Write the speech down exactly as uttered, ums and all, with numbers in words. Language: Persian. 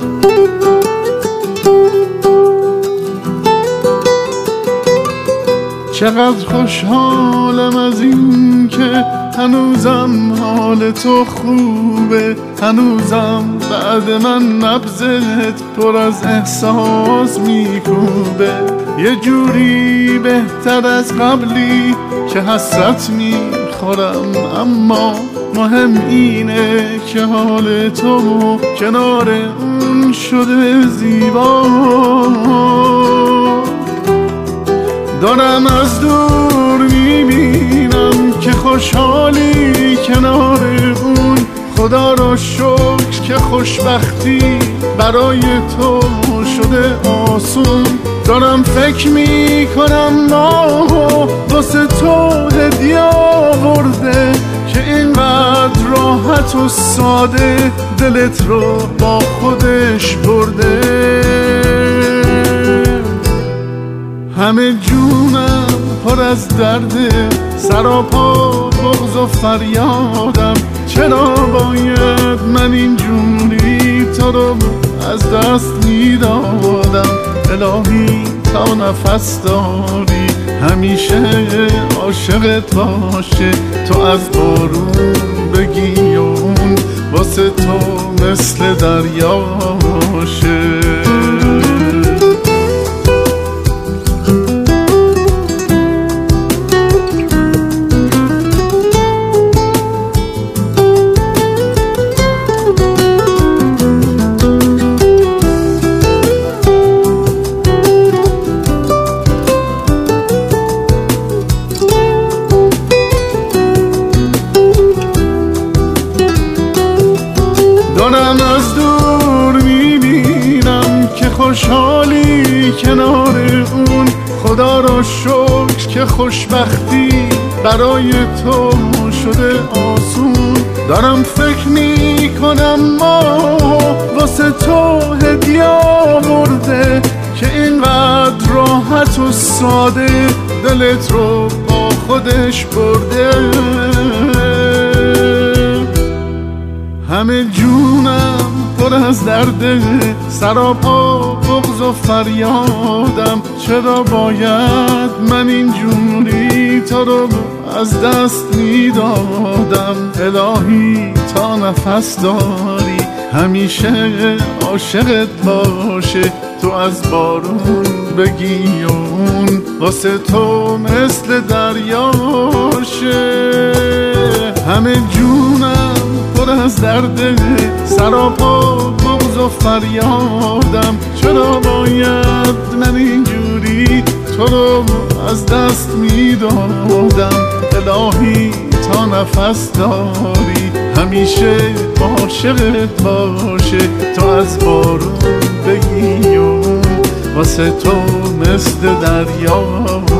چقدر خوشحالم از این که هنوزم حال تو خوبه، هنوزم بعد من نبضت پر از احساس میکوبه، یه جوری بهتر از قبلی که حسرت میخورم، اما مهم اینه که حال تو کنار اون شده زیبا. دارم از دور میبینم که خوشحالی کنار اون، خدا را شکر که خوشبختی برای تو شده آسون. دارم فکر میکنم ما واسه تو هدیه آورده که اینقدر راحت و ساده دلت رو با خودش برده. همه جونم پر از درده، سراپا بغض و فریادم، چرا باید من اینجوری تو رو از دست میدادم. الهی تا نفس داری همیشه عاشقت باشه، تو از بارون بگی و اون واسه تو مثل دریا باشه. دارم از دور میبینم که خوشحالی کنار اون، خدا را شکر که خوشبختی برای تو شده آسون. دارم فکر میکنم ما واسه تو هدیه آورده که اینقدر راحت و ساده دلت رو با خودش برده. همه جونم پر از درده، سراپا بغض و فریادم، چرا باید من اینجوری تو رو از دست میدادم. الهی تا نفس داری همیشه عاشقت باشه، تو از بارون بگی و اون واسه تو مثل دریا باشه. همه جونم پر از درده، سراپا بغض و فریادم، چرا باید من اینجوری تو رو از دست میدادم. الهی تا نفس داری همیشه عاشقت باشه، تو از بارون بگی و واسه تو مثل دریا